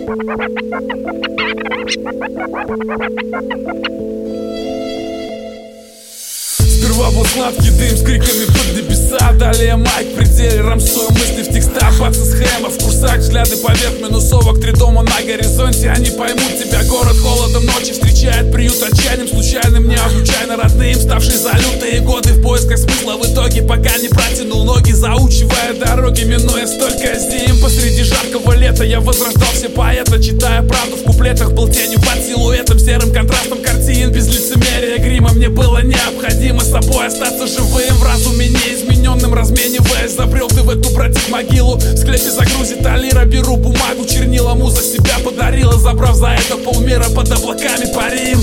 Сперва был сладкий дым с криками под небеса. Далее майк, пределе рамсуя мысли в текстах. Бацы схема в курсах, взгляды поверх минусовок. 3 дома на горизонте, они поймут тебя. Город холодом ночи встречает, приют отчаянием случайным, необычайно родным, ставший за лютые годы в поисках смысла. В итоге пока не протянул ноги, заучивая дороги, минуя столько зим. Посреди жаркого лета я возрождал все поэта, читая правду в куплетах, был тенью под силуэтом, серым контрастом картин. Без лицемерия грима мне было необходимо собой остаться живым, в разуме неизмененным размениваясь. Забрел ты в эту, братик, могилу. В склепе загрузит Алира, беру бумагу, чернила, муза себя подарила, забрав за это полмира, под облаками парим.